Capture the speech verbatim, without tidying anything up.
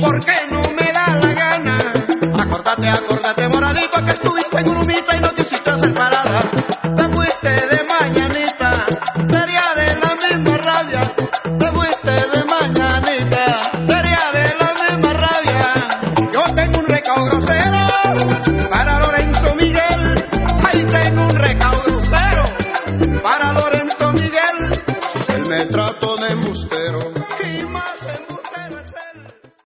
porque no me da la gana. Acordate, acordate, moradito, que estuviste en Urumita y no quisiste hacer parada. Te fuiste de mañanita, sería de la misma rabia. Te fuiste de mañanita, sería de la misma rabia. Yo tengo un recao grosero para Lorenzo Miguel. Ahí tengo un recao grosero para Lorenzo Miguel. Él me trató de embustero y más.